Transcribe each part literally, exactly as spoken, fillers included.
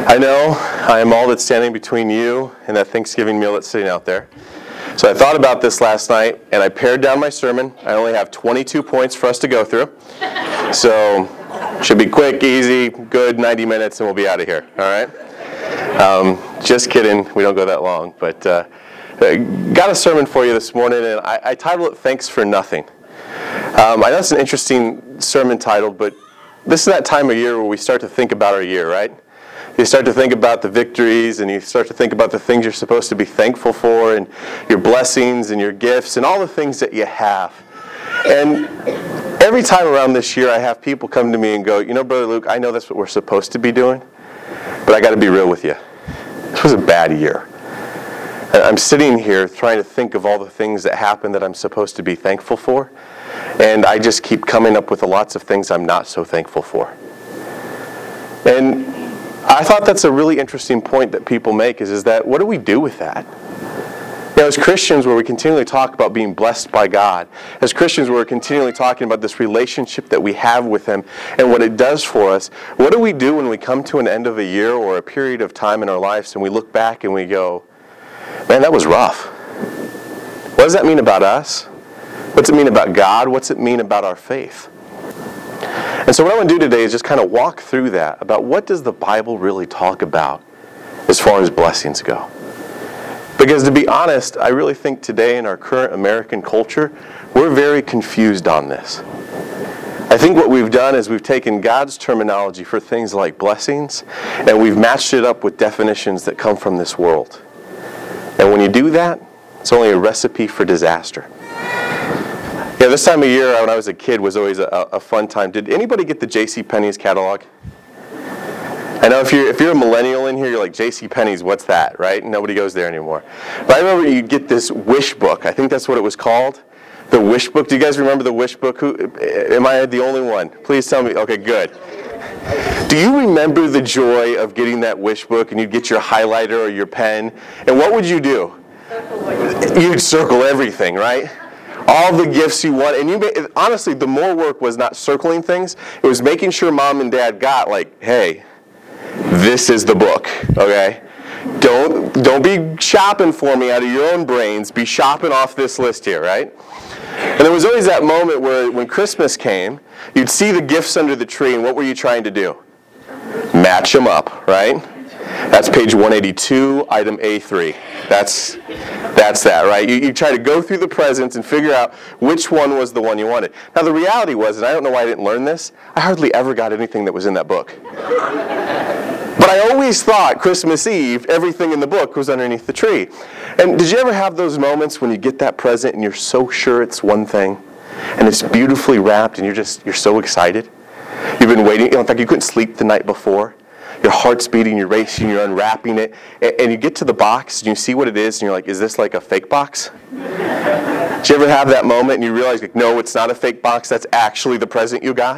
I know I am all that's standing between you and that Thanksgiving meal that's sitting out there. So I thought about this last night, and I pared down my sermon. I only have twenty-two points for us to go through. So should be quick, easy, good, ninety minutes, and we'll be out of here. All right? Um, just kidding. We don't go that long. But uh, got a sermon for you this morning, and I, I titled it Thanks for Nothing. Um, I know it's an interesting sermon title, but this is that time of year where we start to think about our year, right? You start to think about the victories, and you start to think about the things you're supposed to be thankful for, and your blessings and your gifts and all the things that you have. And every time around this year, I have people come to me and go, you know, Brother Luke, I know that's what we're supposed to be doing, but I got to be real with you. This was a bad year. I'm sitting here trying to think of all the things that happened that I'm supposed to be thankful for, and I just keep coming up with lots of things I'm not so thankful for. And I thought that's a really interesting point that people make is, is that what do we do with that? You know, as Christians, where we continually talk about being blessed by God, as Christians, where we're continually talking about this relationship that we have with Him and what it does for us, what do we do when we come to an end of a year or a period of time in our lives and we look back and we go, man, that was rough. What does that mean about us? What's it mean about God? What's it mean about our faith? And so what I want to do today is just kind of walk through that, about what does the Bible really talk about as far as blessings go. Because to be honest, I really think today in our current American culture, we're very confused on this. I think what we've done is we've taken God's terminology for things like blessings, and we've matched it up with definitions that come from this world. And when you do that, it's only a recipe for disaster. Yeah, this time of year when I was a kid was always a, a fun time. Did anybody get the JCPenney's catalog? I know if you're if you're a millennial in here, you're like, JCPenney's, what's that, right? Nobody goes there anymore. But I remember you'd get this wish book. I think that's what it was called. The wish book. Do you guys remember the wish book? Who, am I the only one? Please tell me. Okay, good. Do you remember the joy of getting that wish book and you'd get your highlighter or your pen? And what would you do? You'd circle everything, right? All the gifts you want, and you may, honestly, the more work was not circling things, it was making sure mom and dad got, like, hey, this is the book, okay? Don't, don't be shopping for me out of your own brains, be shopping off this list here, right? And there was always that moment where when Christmas came, you'd see the gifts under the tree, and what were you trying to do? Match them up, right? That's page one eighty-two, item A three. That's that's that, right? You, you try to go through the presents and figure out which one was the one you wanted. Now, the reality was, and I don't know why I didn't learn this, I hardly ever got anything that was in that book. But I always thought Christmas Eve, everything in the book was underneath the tree. And did you ever have those moments when you get that present and you're so sure it's one thing, and it's beautifully wrapped, and you're just you're so excited? You've been waiting. In fact, you couldn't sleep the night before. Your heart's beating, you're racing, you're unwrapping it, and you get to the box, and you see what it is, and you're like, is this like a fake box? Did you ever have that moment, and you realize, like, no, it's not a fake box, that's actually the present you got?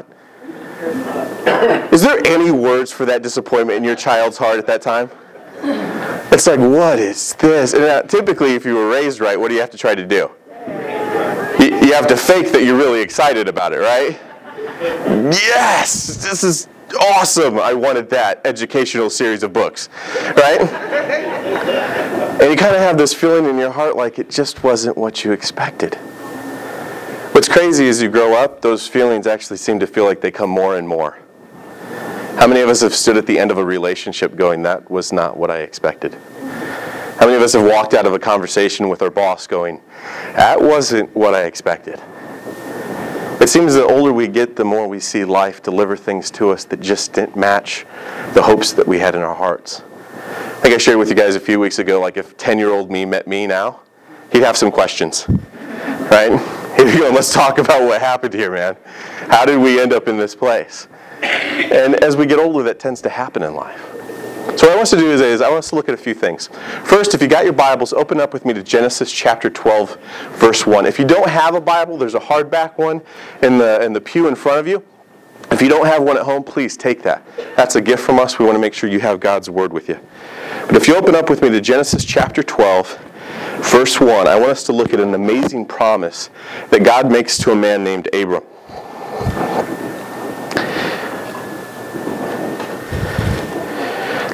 Is there any words for that disappointment in your child's heart at that time? It's like, what is this? And now, typically, if you were raised right, what do you have to try to do? You, you have to fake that you're really excited about it, right? Yes! This is awesome! I wanted that educational series of books, right? And you kind of have this feeling in your heart like it just wasn't what you expected. What's crazy is you grow up, those feelings actually seem to feel like they come more and more. How many of us have stood at the end of a relationship going, that was not what I expected? How many of us have walked out of a conversation with our boss going, that wasn't what I expected? It seems the older we get, the more we see life deliver things to us that just didn't match the hopes that we had in our hearts. I think I shared with you guys a few weeks ago, like if ten-year-old me met me now, he'd have some questions, right? He'd go, let's talk about what happened here, man. How did we end up in this place? And as we get older, that tends to happen in life. So what I want us to do is, is I want us to look at a few things. First, if you got your Bibles, open up with me to Genesis chapter twelve, verse one. If you don't have a Bible, there's a hardback one in the in the pew in front of you. If you don't have one at home, please take that. That's a gift from us. We want to make sure you have God's Word with you. But if you open up with me to Genesis chapter twelve, verse one, I want us to look at an amazing promise that God makes to a man named Abram.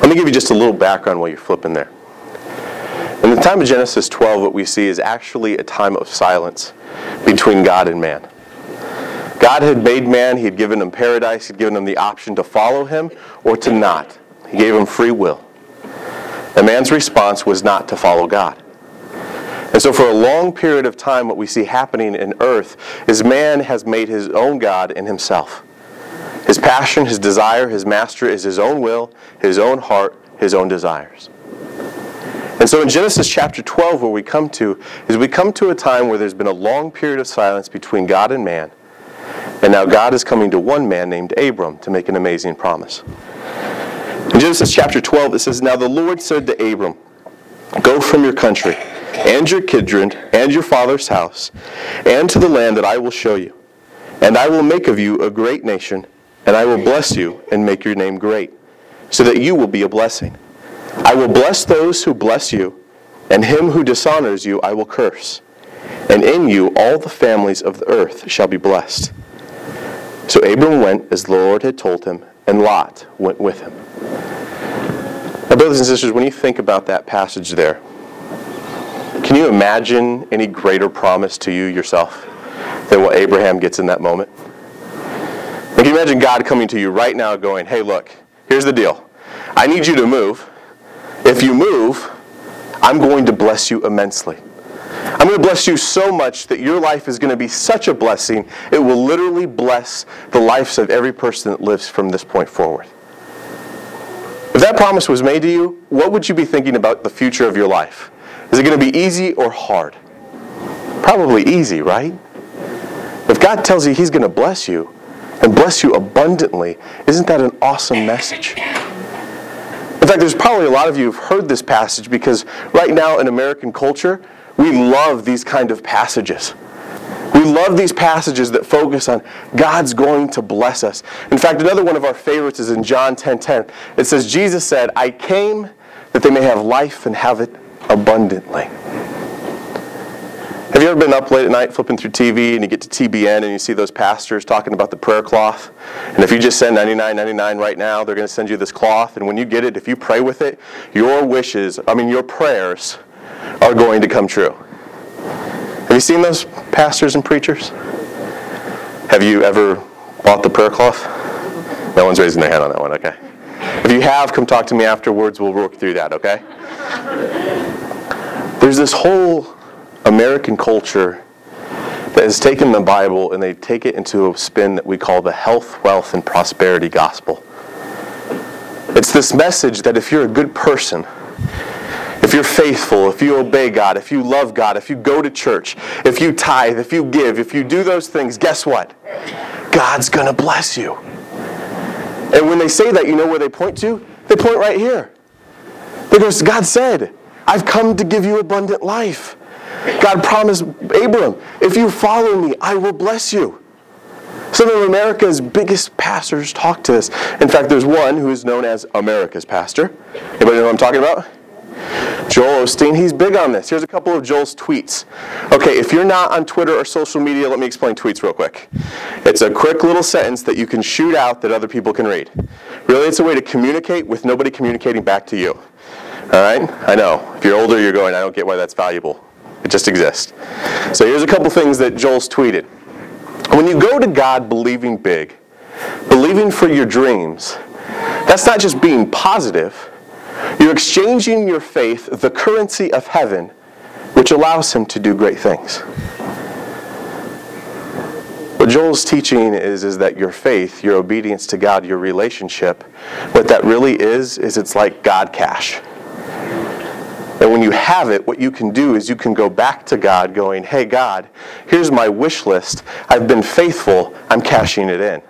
Let me give you just a little background while you're flipping there. In the time of Genesis twelve, what we see is actually a time of silence between God and man. God had made man, he had given him paradise, he had given him the option to follow him or to not. He gave him free will. And man's response was not to follow God. And so for a long period of time, what we see happening in earth is man has made his own God in himself. His passion, his desire, his master is his own will, his own heart, his own desires. And so in Genesis chapter twelve, where we come to, is we come to a time where there's been a long period of silence between God and man. And now God is coming to one man named Abram to make an amazing promise. In Genesis chapter twelve, it says, "Now the Lord said to Abram, go from your country, and your kindred, and your father's house, and to the land that I will show you. And I will make of you a great nation, and I will bless you and make your name great, so that you will be a blessing. I will bless those who bless you, and him who dishonors you I will curse. And in you all the families of the earth shall be blessed." So Abram went as the Lord had told him, and Lot went with him. Now, brothers and sisters, when you think about that passage there, can you imagine any greater promise to you yourself than what Abraham gets in that moment? And can you imagine God coming to you right now going, hey, look, here's the deal. I need you to move. If you move, I'm going to bless you immensely. I'm going to bless you so much that your life is going to be such a blessing, it will literally bless the lives of every person that lives from this point forward. If that promise was made to you, what would you be thinking about the future of your life? Is it going to be easy or hard? Probably easy, right? If God tells you He's going to bless you, and bless you abundantly, isn't that an awesome message? In fact, there's probably a lot of you who've heard this passage because right now in American culture, we love these kind of passages. We love these passages that focus on God's going to bless us. In fact, another one of our favorites is in John ten ten. It says, Jesus said, I came that they may have life and have it abundantly. Have you ever been up late at night flipping through T V and you get to T B N and you see those pastors talking about the prayer cloth? And if you just send ninety-nine ninety-nine right now, they're going to send you this cloth. And when you get it, if you pray with it, your wishes, I mean your prayers, are going to come true. Have you seen those pastors and preachers? Have you ever bought the prayer cloth? No one's raising their hand on that one, okay. If you have, come talk to me afterwards. We'll work through that, okay? There's this whole American culture that has taken the Bible and they take it into a spin that we call the health, wealth, and prosperity gospel. It's this message that if you're a good person, if you're faithful, if you obey God, if you love God, if you go to church, if you tithe, if you give, if you do those things, guess what? God's going to bless you. And when they say that, you know where they point to? They point right here. Because God said, I've come to give you abundant life. God promised Abram, if you follow me, I will bless you. Some of America's biggest pastors talk to us. In fact, there's one who is known as America's pastor. Anybody know what I'm talking about? Joel Osteen, he's big on this. Here's a couple of Joel's tweets. Okay, if you're not on Twitter or social media, let me explain tweets real quick. It's a quick little sentence that you can shoot out that other people can read. Really, it's a way to communicate with nobody communicating back to you. All right? I know. If you're older, you're going, I don't get why that's valuable. It just exists. So here's a couple things that Joel's tweeted. When you go to God believing big, believing for your dreams, that's not just being positive. You're exchanging your faith, the currency of heaven, which allows Him to do great things. What Joel's teaching is, is that your faith, your obedience to God, your relationship, what that really is, is it's like God cash. And when you have it, what you can do is you can go back to God going, hey God, here's my wish list. I've been faithful. I'm cashing it in.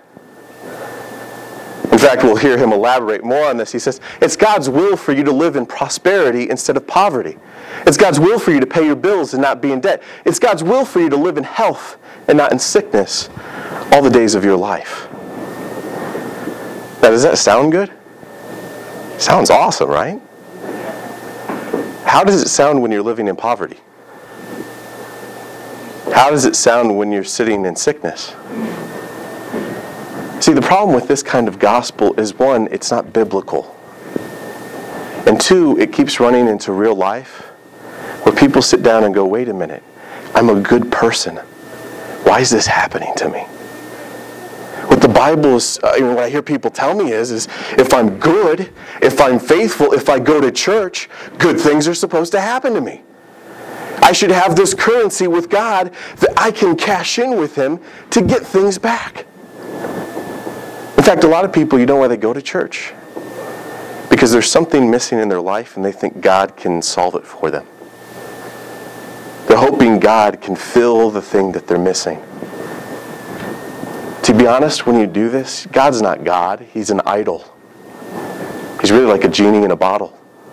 In fact, we'll hear him elaborate more on this. He says, it's God's will for you to live in prosperity instead of poverty. It's God's will for you to pay your bills and not be in debt. It's God's will for you to live in health and not in sickness all the days of your life. Now, does that sound good? Sounds awesome, right? How does it sound when you're living in poverty? How does it sound when you're sitting in sickness? See, the problem with this kind of gospel is, one, it's not biblical. two, it keeps running into real life where people sit down and go, wait a minute, I'm a good person. Why is this happening to me? What the Bible is, uh, what I hear people tell me is, is if I'm good, if I'm faithful, if I go to church, good things are supposed to happen to me. I should have this currency with God that I can cash in with Him to get things back. In fact, a lot of people, you know why they go to church? Because there's something missing in their life and they think God can solve it for them. They're hoping God can fill the thing that they're missing. To be honest, when you do this, God's not God. He's an idol. He's really like a genie in a bottle.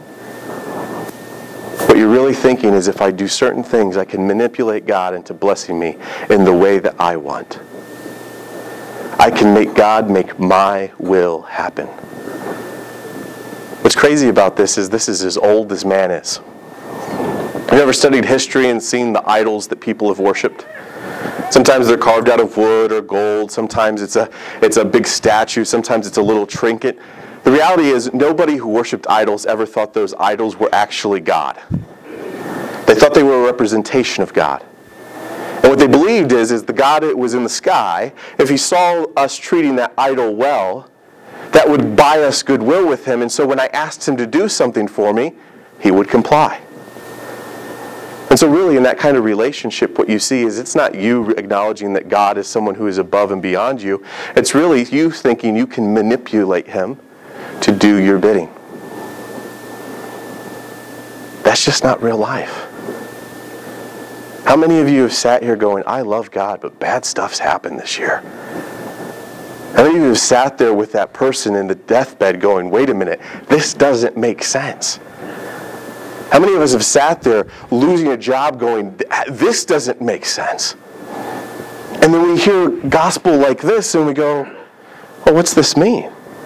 What you're really thinking is if I do certain things, I can manipulate God into blessing me in the way that I want. I can make God make my will happen. What's crazy about this is this is as old as man is. Have you ever studied history and seen the idols that people have worshipped? Sometimes they're carved out of wood or gold. Sometimes it's a, it's a big statue. Sometimes it's a little trinket. The reality is nobody who worshipped idols ever thought those idols were actually God. They thought they were a representation of God. And what they believed is, is the God that was in the sky, if He saw us treating that idol well, that would buy us goodwill with Him. And so when I asked Him to do something for me, He would comply. And so really in that kind of relationship, what you see is it's not you acknowledging that God is someone who is above and beyond you. It's really you thinking you can manipulate Him to do your bidding. That's just not real life. How many of you have sat here going, I love God, but bad stuff's happened this year? How many of you have sat there with that person in the deathbed going, wait a minute, this doesn't make sense? How many of us have sat there losing a job going, this doesn't make sense? And then we hear gospel like this and we go, well, what's this mean?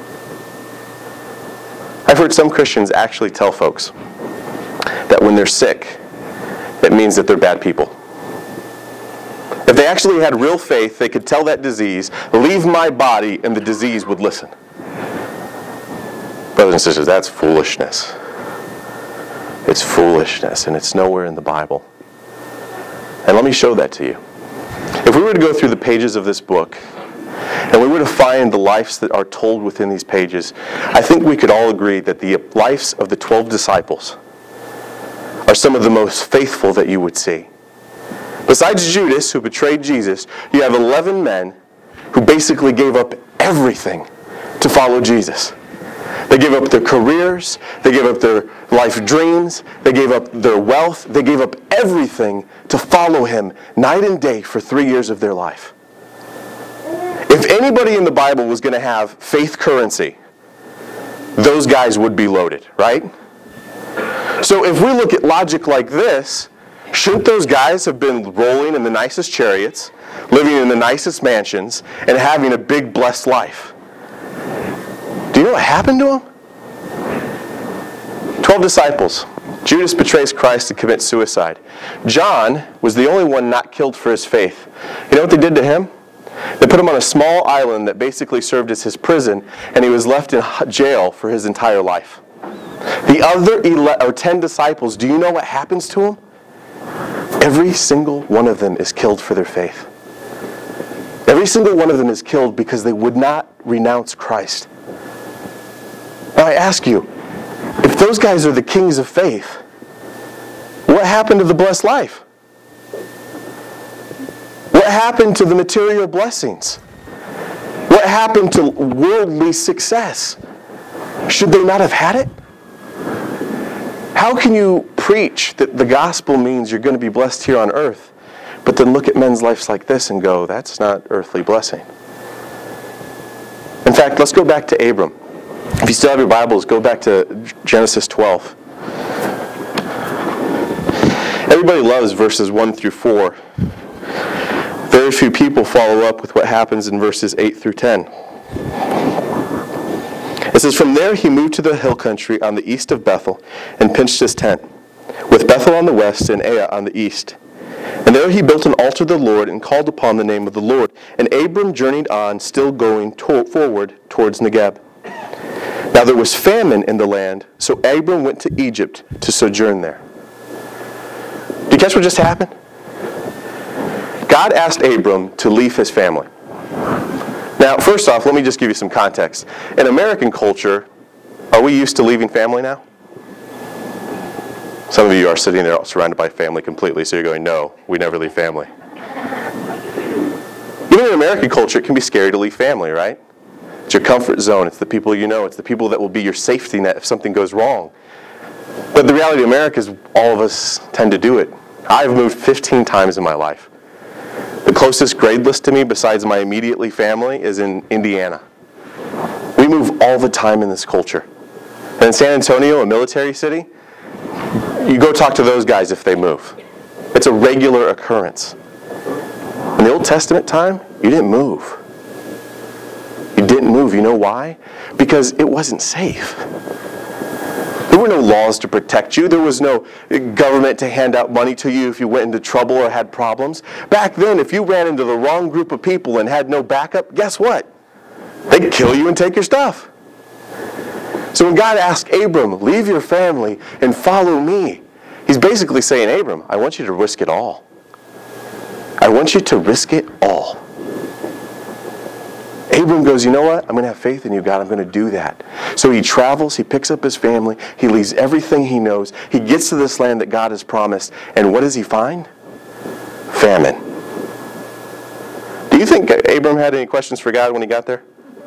I've heard some Christians actually tell folks that when they're sick, it means that they're bad people. If they actually had real faith, they could tell that disease, leave my body, and the disease would listen. Brothers and sisters, that's foolishness. It's foolishness, and it's nowhere in the Bible. And let me show that to you. If we were to go through the pages of this book, and we were to find the lives that are told within these pages, I think we could all agree that the lives of the twelve disciples are some of the most faithful that you would see. Besides Judas, who betrayed Jesus, you have eleven men who basically gave up everything to follow Jesus. They gave up their careers, they gave up their life dreams, they gave up their wealth, they gave up everything to follow Him night and day for three years of their life. If anybody in the Bible was going to have faith currency, those guys would be loaded, right? So if we look at logic like this, shouldn't those guys have been rolling in the nicest chariots, living in the nicest mansions, and having a big blessed life? Do you know what happened to them? Twelve disciples. Judas betrays Christ and commits suicide. John was the only one not killed for his faith. You know what they did to him? They put him on a small island that basically served as his prison, and he was left in jail for his entire life. The other eleven, or ten disciples, do you know what happens to them? Every single one of them is killed for their faith. Every single one of them is killed because they would not renounce Christ. Now I ask you, if those guys are the kings of faith, what happened to the blessed life? What happened to the material blessings? What happened to worldly success? Should they not have had it? How can you preach that the gospel means you're going to be blessed here on earth, but then look at men's lives like this and go, that's not earthly blessing? In fact, let's go back to Abram. If you still have your Bibles, go back to Genesis twelve. Everybody loves verses one through four. Very few people follow up with what happens in verses eight through ten. It says, from there he moved to the hill country on the east of Bethel and pitched his tent, with Bethel on the west and Ai on the east. And there he built an altar to the Lord and called upon the name of the Lord. And Abram journeyed on, still going to- forward towards Negeb. Now there was famine in the land, so Abram went to Egypt to sojourn there. Do you catch what just happened? God asked Abram to leave his family. Now, first off, let me just give you some context. In American culture, are we used to leaving family now? Some of you are sitting there surrounded by family completely, so you're going, no, we never leave family. Even in American culture, it can be scary to leave family, right? It's your comfort zone. It's the people you know. It's the people that will be your safety net if something goes wrong. But the reality of America is all of us tend to do it. I've moved fifteen times in my life. The closest grade list to me, besides my immediately family, is in Indiana. We move all the time in this culture. And in San Antonio, a military city, you go talk to those guys if they move. It's a regular occurrence. In the Old Testament time, you didn't move. You didn't move. You know why? Because it wasn't safe. There were no laws to protect you. There was no government to hand out money to you if you went into trouble or had problems. Back then, if you ran into the wrong group of people and had no backup, guess what? They'd kill you and take your stuff. So when God asked Abram, leave your family and follow me, he's basically saying, Abram, I want you to risk it all. I want you to risk it all. Abram goes, you know what? I'm going to have faith in you, God. I'm going to do that. So he travels, he picks up his family, he leaves everything he knows, he gets to this land that God has promised, and what does he find? Famine. Do you think Abram had any questions for God when he got there?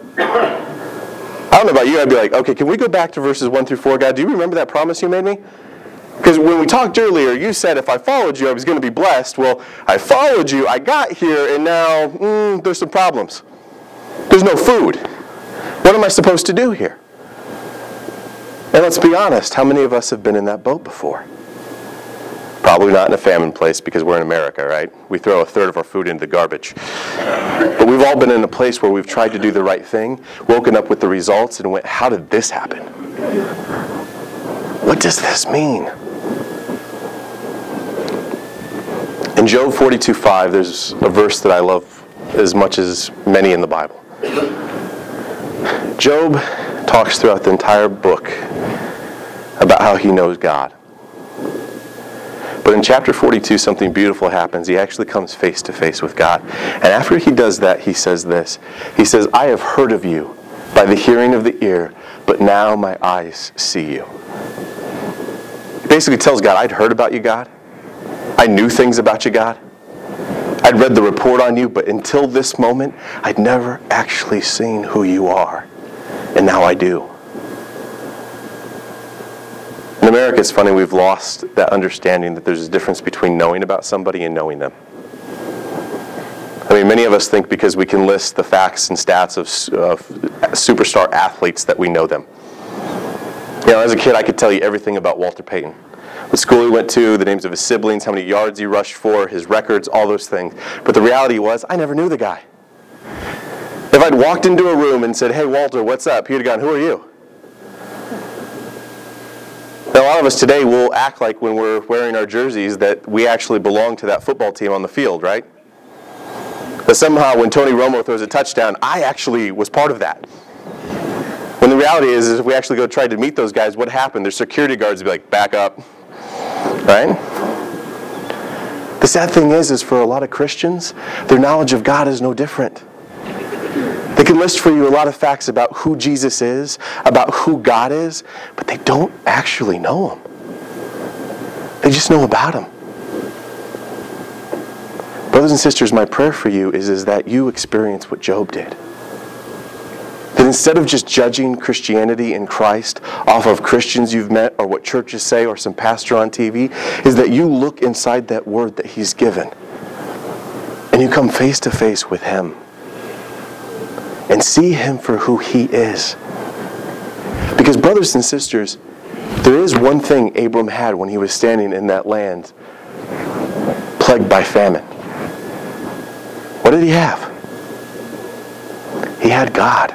I don't know about you, I'd be like, okay, can we go back to verses one through four, God? Do you remember that promise you made me? Because when we talked earlier, you said if I followed you, I was going to be blessed. Well, I followed you, I got here, and now mm, there's some problems. There's no food. What am I supposed to do here? And let's be honest, how many of us have been in that boat before? Probably not in a famine place because we're in America, right? We throw a third of our food into the garbage. But we've all been in a place where we've tried to do the right thing, woken up with the results, and went, how did this happen? What does this mean? In Job forty-two five, there's a verse that I love as much as many in the Bible. Job talks throughout the entire book about how he knows God. But in chapter forty-two, something beautiful happens. He actually comes face to face with God. And after he does that, he says this. He says, I have heard of you by the hearing of the ear, but now my eyes see you. He basically tells God, I'd heard about you, God. I knew things about you, God. I'd read the report on you, but until this moment, I'd never actually seen who you are. And now I do. In America, it's funny, we've lost that understanding that there's a difference between knowing about somebody and knowing them. I mean, many of us think because we can list the facts and stats of, of superstar athletes that we know them. You know, as a kid, I could tell you everything about Walter Payton. The school he went to, the names of his siblings, how many yards he rushed for, his records, all those things. But the reality was, I never knew the guy. If I'd walked into a room and said, hey, Walter, what's up? He'd have gone, who are you? Now, a lot of us today will act like when we're wearing our jerseys that we actually belong to that football team on the field, right? That somehow when Tony Romo throws a touchdown, I actually was part of that. When the reality is, is if we actually go try to meet those guys, what happened? Their security guards would be like, back up. Right? The sad thing is, is for a lot of Christians, their knowledge of God is no different. They can list for you a lot of facts about who Jesus is, about who God is, but they don't actually know Him. They just know about Him. Brothers and sisters, my prayer for you is, is that you experience what Job did. That instead of just judging Christianity and Christ off of Christians you've met or what churches say or some pastor on T V, is that you look inside that word that He's given and you come face to face with Him and see Him for who He is. Because brothers and sisters, there is one thing Abram had when he was standing in that land plagued by famine. What did he have? He had God.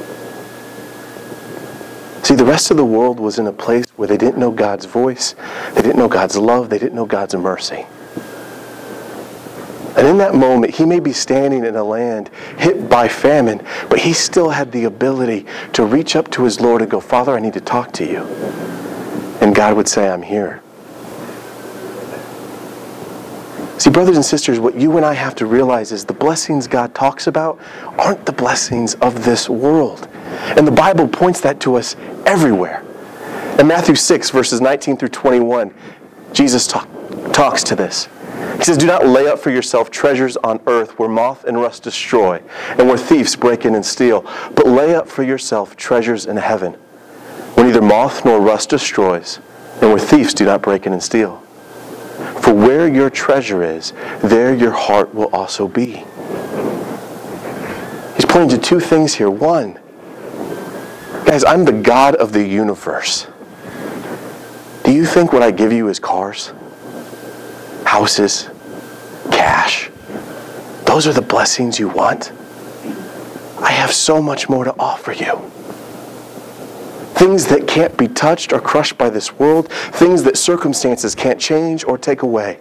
See, the rest of the world was in a place where they didn't know God's voice, they didn't know God's love, they didn't know God's mercy. And in that moment, he may be standing in a land hit by famine, but he still had the ability to reach up to his Lord and go, Father, I need to talk to you. And God would say, I'm here. See, brothers and sisters, what you and I have to realize is the blessings God talks about aren't the blessings of this world. And the Bible points that to us everywhere. In Matthew six, verses nineteen through twenty-one, Jesus talk, talks to this. He says, do not lay up for yourself treasures on earth where moth and rust destroy and where thieves break in and steal, but lay up for yourself treasures in heaven where neither moth nor rust destroys and where thieves do not break in and steal. For where your treasure is, there your heart will also be. He's pointing to two things here. One, guys, I'm the God of the universe. Do you think what I give you is cars, houses, cash? Those are the blessings you want? I have so much more to offer you. Things that can't be touched or crushed by this world. Things that circumstances can't change or take away.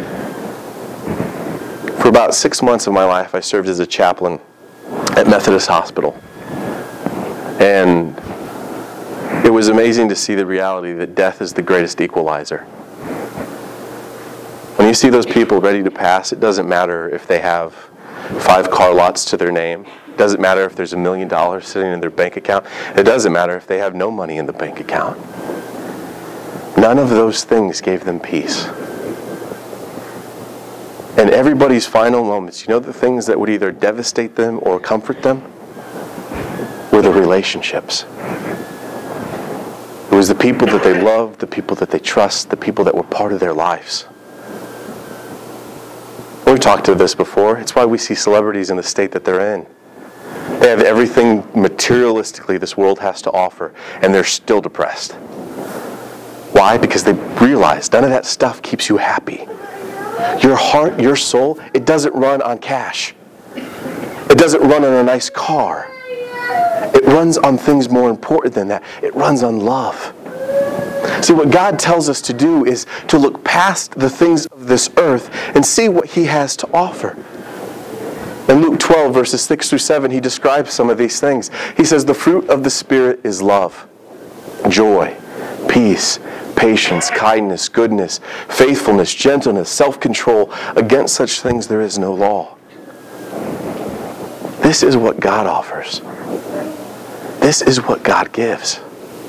For about six months of my life, I served as a chaplain at Methodist Hospital. And it was amazing to see the reality that death is the greatest equalizer. When you see those people ready to pass, it doesn't matter if they have five car lots to their name. It doesn't matter if there's a million dollars sitting in their bank account. It doesn't matter if they have no money in the bank account. None of those things gave them peace. And everybody's final moments, you know the things that would either devastate them or comfort them? Were the relationships. It was the people that they loved, the people that they trust, the people that were part of their lives. We've talked to this before. It's why we see celebrities in the state that they're in. They have everything materialistically this world has to offer, and they're still depressed. Why? Because they realize none of that stuff keeps you happy. Your heart, your soul, it doesn't run on cash. It doesn't run on a nice car. It runs on things more important than that. It runs on love. See, what God tells us to do is to look past the things of this earth and see what He has to offer. In Luke twelve, verses six through seven, He describes some of these things. He says, the fruit of the Spirit is love, joy, peace, patience, kindness, goodness, faithfulness, gentleness, self-control. Against such things there is no law. This is what God offers. This is what God gives.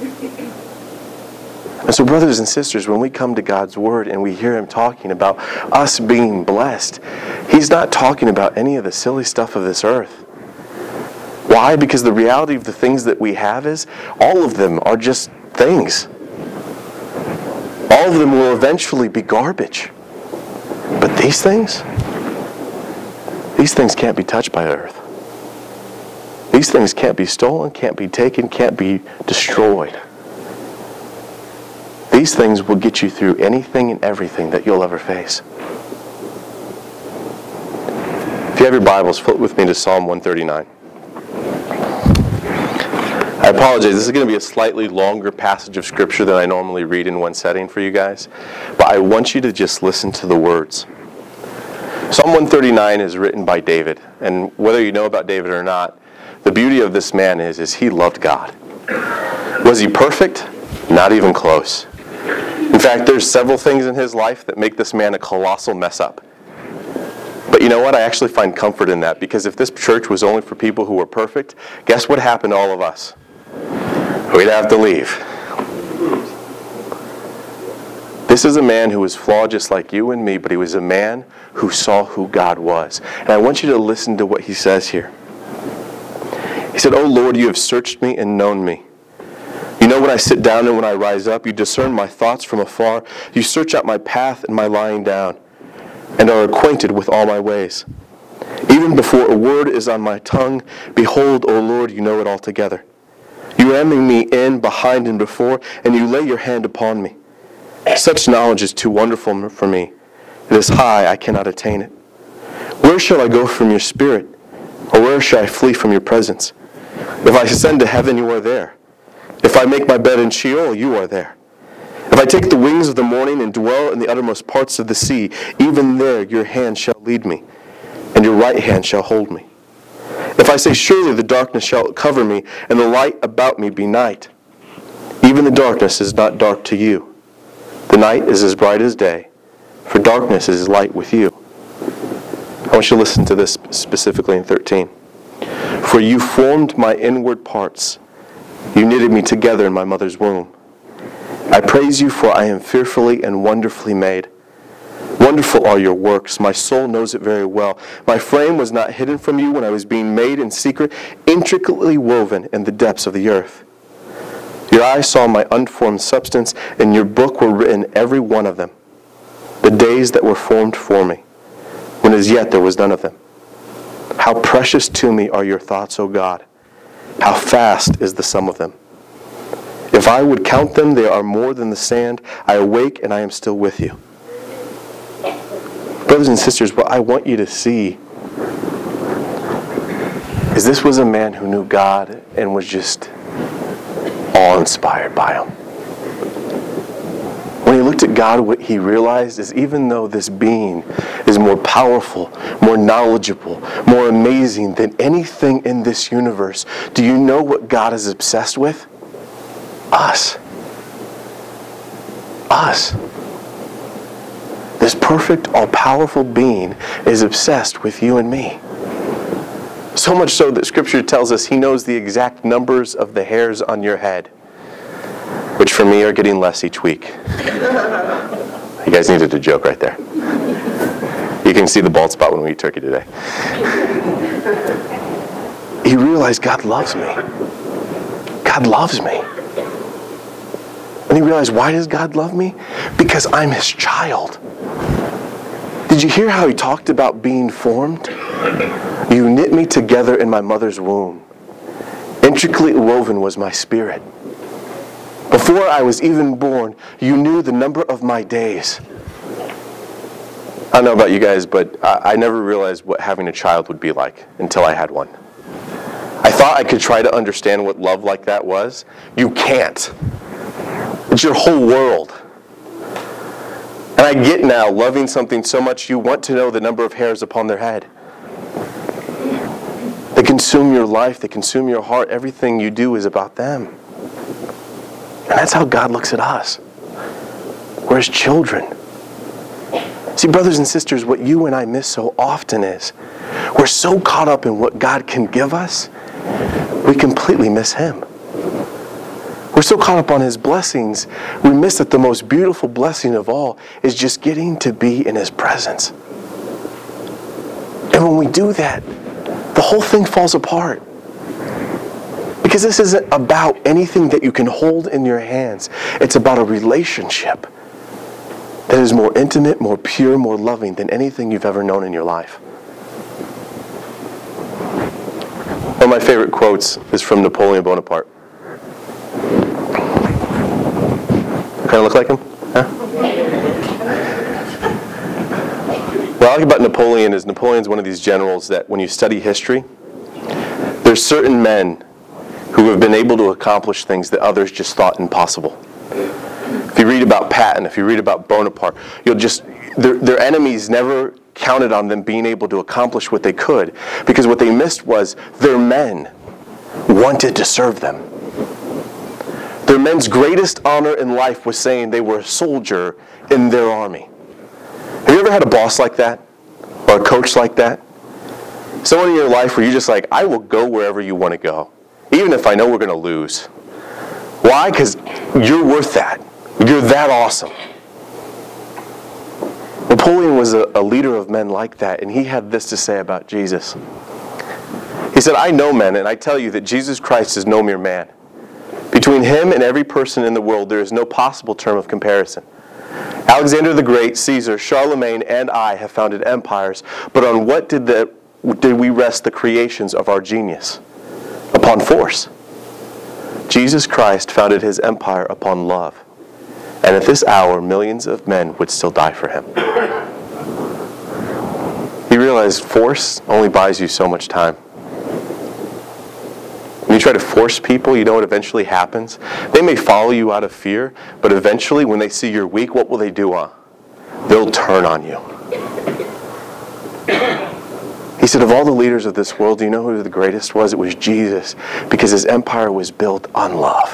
And so, brothers and sisters, when we come to God's Word and we hear Him talking about us being blessed, He's not talking about any of the silly stuff of this earth. Why? Because the reality of the things that we have is, all of them are just things. All of them will eventually be garbage. But these things, these things can't be touched by the earth. These things can't be stolen, can't be taken, can't be destroyed. These things will get you through anything and everything that you'll ever face. If you have your Bibles, flip with me to Psalm one thirty-nine. I apologize, this is going to be a slightly longer passage of Scripture than I normally read in one setting for you guys, but I want you to just listen to the words. Psalm one thirty-nine is written by David, and whether you know about David or not, the beauty of this man is, is he loved God. Was he perfect? Not even close. In fact, there's several things in his life that make this man a colossal mess up. But you know what? I actually find comfort in that, because if this church was only for people who were perfect, guess what happened to all of us? We'd have to leave. This is a man who was flawed just like you and me, but he was a man who saw who God was. And I want you to listen to what he says here. He said, "O Lord, you have searched me and known me. You know when I sit down and when I rise up. You discern my thoughts from afar. You search out my path and my lying down, and are acquainted with all my ways. Even before a word is on my tongue, behold, O Lord, you know it altogether. You hem me in behind and before, and you lay your hand upon me. Such knowledge is too wonderful for me. It is high, I cannot attain it. Where shall I go from your spirit? Or where shall I flee from your presence? If I ascend to heaven, you are there. If I make my bed in Sheol, you are there. If I take the wings of the morning and dwell in the uttermost parts of the sea, even there your hand shall lead me, and your right hand shall hold me. If I say, surely the darkness shall cover me, and the light about me be night, even the darkness is not dark to you. The night is as bright as day, for darkness is light with you. I want you to listen to this specifically in thirteen. For you formed my inward parts. You knitted me together in my mother's womb. I praise you, for I am fearfully and wonderfully made. Wonderful are your works. My soul knows it very well. My frame was not hidden from you when I was being made in secret, intricately woven in the depths of the earth. Your eyes saw my unformed substance. In your book were written every one of them, the days that were formed for me, when as yet there was none of them. How precious to me are your thoughts, O God. How fast is the sum of them. If I would count them, they are more than the sand. I awake and I am still with you. Brothers and sisters, what I want you to see is this was a man who knew God and was just awe-inspired by him. When he looked at God, what he realized is even though this being is more powerful, more knowledgeable, more amazing than anything in this universe, do you know what God is obsessed with? Us. Us. This perfect, all-powerful being is obsessed with you and me. So much so that Scripture tells us he knows the exact numbers of the hairs on your head, which for me are getting less each week. You guys needed a joke right there. You can see the bald spot when we eat turkey today. He realized God loves me. God loves me. And he realized, why does God love me? Because I'm his child. Did you hear how he talked about being formed? You knit me together in my mother's womb. Intricately woven was my spirit. Before I was even born, you knew the number of my days. I don't know about you guys, but I, I never realized what having a child would be like until I had one. I thought I could try to understand what love like that was. You can't. It's your whole world. And I get now, loving something so much, you want to know the number of hairs upon their head. They consume your life. They consume your heart. Everything you do is about them. And that's how God looks at us. We're his children. See, brothers and sisters, what you and I miss so often is we're so caught up in what God can give us, we completely miss him. We're so caught up on his blessings, we miss that the most beautiful blessing of all is just getting to be in his presence. And when we do that, the whole thing falls apart. Because this isn't about anything that you can hold in your hands. It's about a relationship that is more intimate, more pure, more loving than anything you've ever known in your life. One of my favorite quotes is from Napoleon Bonaparte. Kind of look like him? Huh? What I like about Napoleon is Napoleon's one of these generals that when you study history, there's certain men who have been able to accomplish things that others just thought impossible. If you read about Patton, if you read about Bonaparte, you'll just their, their enemies never counted on them being able to accomplish what they could, because what they missed was their men wanted to serve them. Their men's greatest honor in life was saying they were a soldier in their army. Have you ever had a boss like that? Or a coach like that? Someone in your life where you're just like, I will go wherever you want to go, even if I know we're going to lose. Why? Because you're worth that. You're that awesome. Napoleon was a, a leader of men like that, and he had this to say about Jesus. He said, I know men, and I tell you that Jesus Christ is no mere man. Between him and every person in the world, there is no possible term of comparison. Alexander the Great, Caesar, Charlemagne, and I have founded empires, but on what did, the, did we rest the creations of our genius? Upon force. Jesus Christ founded his empire upon love. And at this hour, millions of men would still die for him. You realize force only buys you so much time. When you try to force people, you know what eventually happens? They may follow you out of fear, but eventually when they see you're weak, what will they do? Huh? They'll turn on you. He said, of all the leaders of this world, do you know who the greatest was? It was Jesus, because his empire was built on love.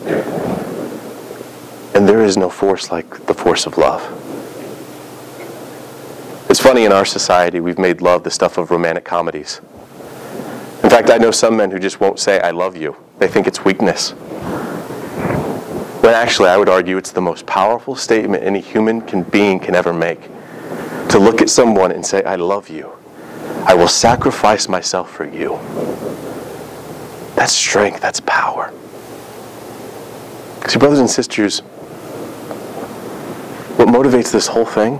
And there is no force like the force of love. It's funny, in our society, we've made love the stuff of romantic comedies. In fact, I know some men who just won't say, I love you. They think it's weakness. When actually, I would argue it's the most powerful statement any human can, being can ever make. To look at someone and say, I love you. I will sacrifice myself for you. That's strength. That's power. See, brothers and sisters, what motivates this whole thing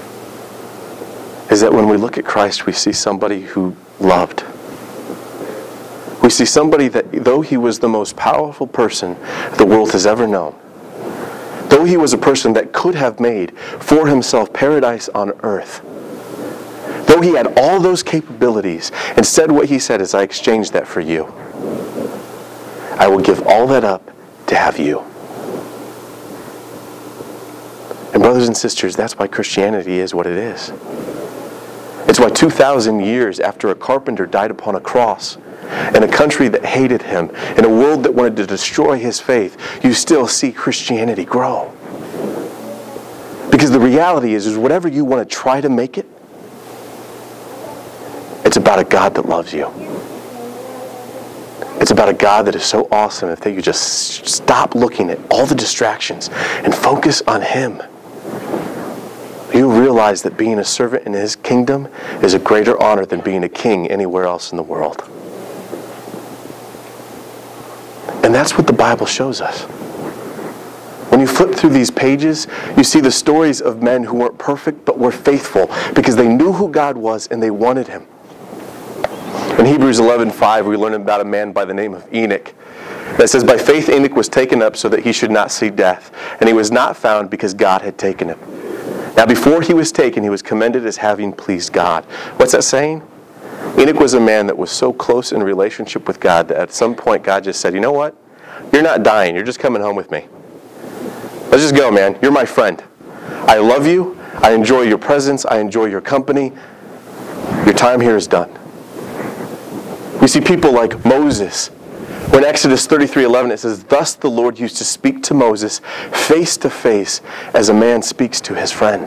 is that when we look at Christ, we see somebody who loved. We see somebody that, though he was the most powerful person the world has ever known, though he was a person that could have made for himself paradise on earth, though he had all those capabilities, instead what he said is, I exchange that for you. I will give all that up to have you. And brothers and sisters, that's why Christianity is what it is. It's why two thousand years after a carpenter died upon a cross, in a country that hated him, in a world that wanted to destroy his faith, you still see Christianity grow. Because the reality is, is whatever you want to try to make it, it's about a God that loves you. It's about a God that is so awesome if you just stop looking at all the distractions and focus on him. You realize that being a servant in his kingdom is a greater honor than being a king anywhere else in the world. And that's what the Bible shows us. When you flip through these pages, you see the stories of men who weren't perfect but were faithful because they knew who God was and they wanted him. In Hebrews eleven five, we learn about a man by the name of Enoch. That says, by faith Enoch was taken up so that he should not see death, and he was not found because God had taken him. Now before he was taken, he was commended as having pleased God. What's that saying? Enoch was a man that was so close in relationship with God that at some point God just said, you know what? You're not dying. You're just coming home with me. Let's just go, man. You're my friend. I love you. I enjoy your presence. I enjoy your company. Your time here is done. We see people like Moses. When Exodus thirty-three eleven, it says, thus the Lord used to speak to Moses face to face as a man speaks to his friend.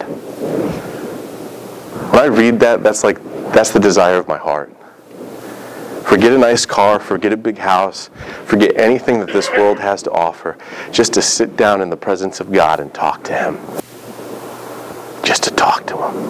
When I read that, that's like, that's the desire of my heart. Forget a nice car, forget a big house, forget anything that this world has to offer, just to sit down in the presence of God and talk to him. Just to talk to him.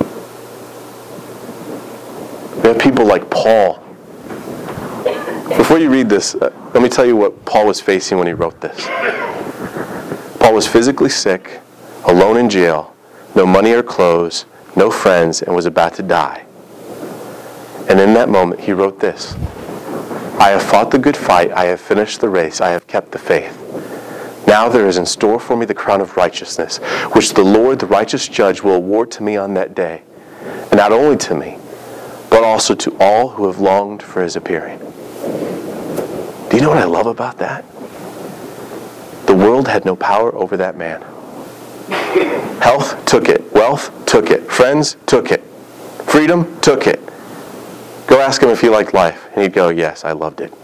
We have people like Paul. Before you read this, uh, let me tell you what Paul was facing when he wrote this. Paul was physically sick, alone in jail, no money or clothes, no friends, and was about to die. And in that moment, he wrote this. I have fought the good fight, I have finished the race, I have kept the faith. Now there is in store for me the crown of righteousness, which the Lord, the righteous judge, will award to me on that day. And not only to me, but also to all who have longed for his appearing. Do you know what I love about that? The world had no power over that man. Health took it. Wealth took it. Friends took it. Freedom took it. Go ask him if he liked life. And he'd go, yes, I loved it.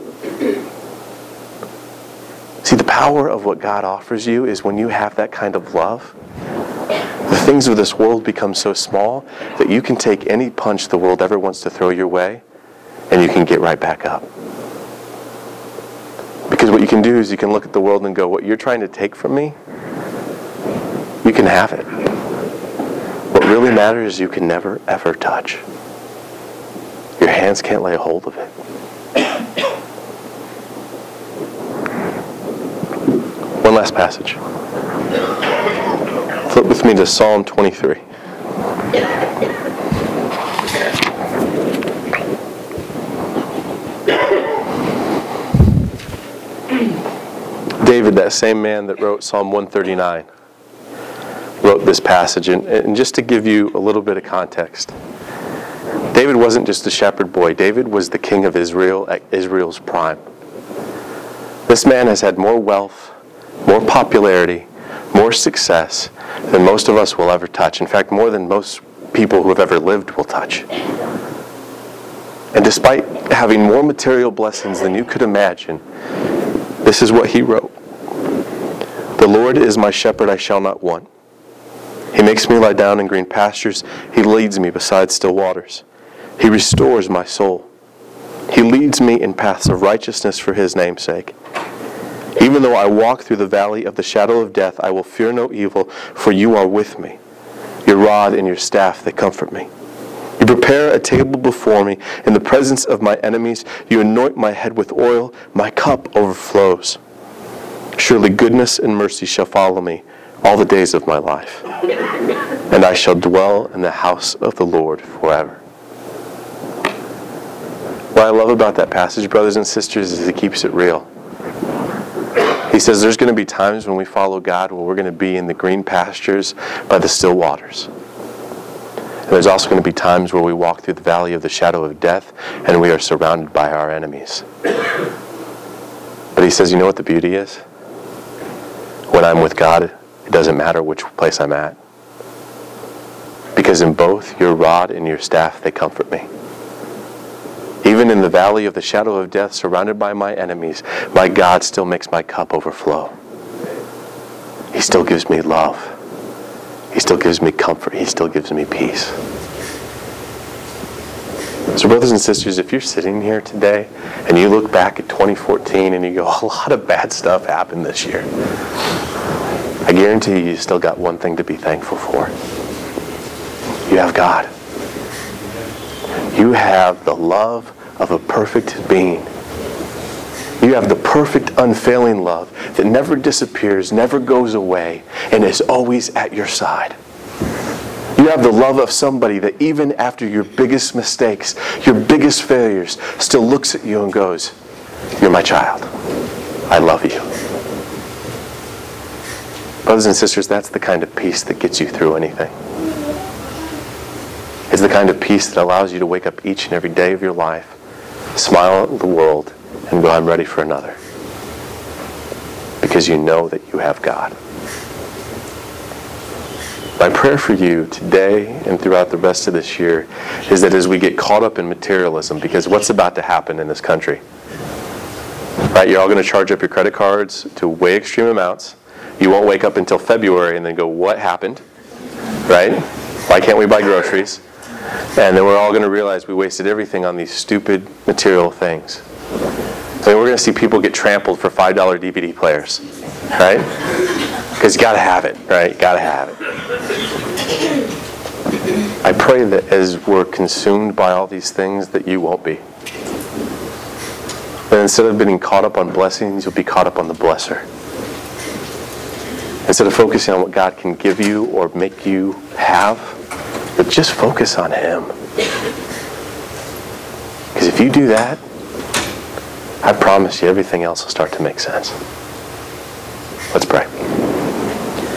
See, the power of what God offers you is when you have that kind of love, the things of this world become so small that you can take any punch the world ever wants to throw your way and you can get right back up. Because what you can do is you can look at the world and go, what you're trying to take from me, you can have it. What really matters is you can never, ever touch. Your hands can't lay a hold of it. One last passage. Flip with me to Psalm twenty-three. David, that same man that wrote Psalm one thirty-nine, wrote this passage. And, and just to give you a little bit of context, David wasn't just a shepherd boy. David was the king of Israel at Israel's prime. This man has had more wealth, more popularity, more success than most of us will ever touch. In fact, more than most people who have ever lived will touch. And despite having more material blessings than you could imagine, this is what he wrote. The Lord is my shepherd, I shall not want. He makes me lie down in green pastures. He leads me beside still waters. He restores my soul. He leads me in paths of righteousness for his name's sake. Even though I walk through the valley of the shadow of death, I will fear no evil, for you are with me. Your rod and your staff, they comfort me. You prepare a table before me in the presence of my enemies. You anoint my head with oil. My cup overflows. Surely goodness and mercy shall follow me all the days of my life, and I shall dwell in the house of the Lord forever. What I love about that passage, brothers and sisters, is he keeps it real. He says there's going to be times when we follow God where we're going to be in the green pastures by the still waters. And there's also going to be times where we walk through the valley of the shadow of death and we are surrounded by our enemies. But he says, you know what the beauty is? When I'm with God, it doesn't matter which place I'm at. Because in both, your rod and your staff, they comfort me. Even in the valley of the shadow of death, surrounded by my enemies, my God still makes my cup overflow. He still gives me love. He still gives me comfort. He still gives me peace. So brothers and sisters, if you're sitting here today and you look back at twenty fourteen and you go, a lot of bad stuff happened this year, I guarantee you, you still got one thing to be thankful for. You have God. You have the love of a perfect being. You have the perfect, unfailing love that never disappears, never goes away, and is always at your side. You have the love of somebody that even after your biggest mistakes, your biggest failures, still looks at you and goes, you're my child. I love you. Brothers and sisters, that's the kind of peace that gets you through anything. It's the kind of peace that allows you to wake up each and every day of your life, smile at the world, and go, I'm ready for another. Because you know that you have God. My prayer for you today and throughout the rest of this year is that as we get caught up in materialism, because what's about to happen in this country? Right, you're all going to charge up your credit cards to way extreme amounts. You won't wake up until February and then go, what happened? Right? Why can't we buy groceries? And then we're all going to realize we wasted everything on these stupid material things. I mean, we're going to see people get trampled for five dollar D V D players. Right? Because you got to have it. Right? You got to have it. I pray that as we're consumed by all these things that you won't be. And instead of being caught up on blessings, you'll be caught up on the blesser. Instead of focusing on what God can give you or make you have, but just focus on him. Because if you do that, I promise you everything else will start to make sense. Let's pray.